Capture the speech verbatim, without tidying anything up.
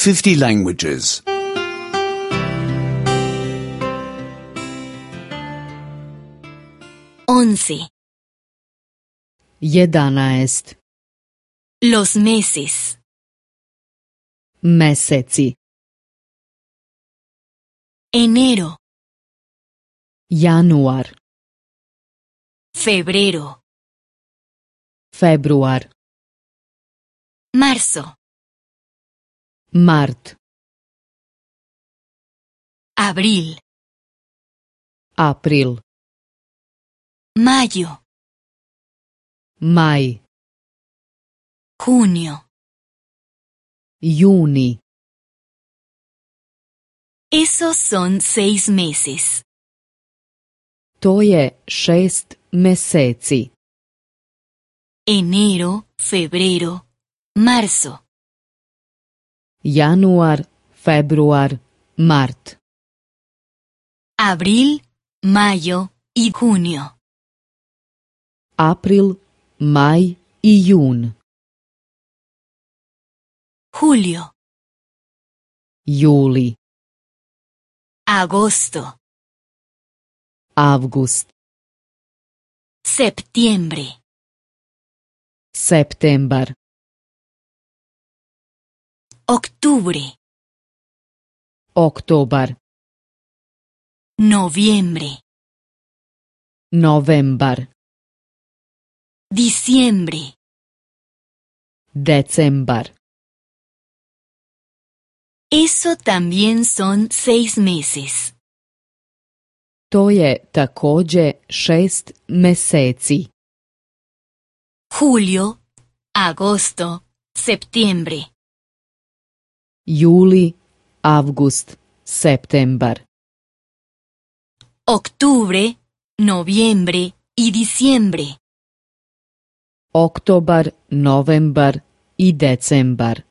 fifty languages. Once. Jedanaest. Los meses. Meseci. Enero. Januar. Febrero. Februar. Marzo. Mart. Abril. April. Mayo. Maj. Junio. Juni. Esos son seis meses. To je šest meseci. Enero, febrero, marzo. Januar, februar, mart. Abril, mayo y junio. April, maj i jun. Julio. Juli. Agosto. Avgust. Septiembre. Septembar. Octubre. Oktobar. Noviembre. Novembar. Diciembre. Decembar. Eso también son seis meses. To je takođe šest meseci. Julio, agosto, septiembre. Juli, avgust, septembar. Octubre, noviembre y diciembre. Oktobar, novembar i decembar.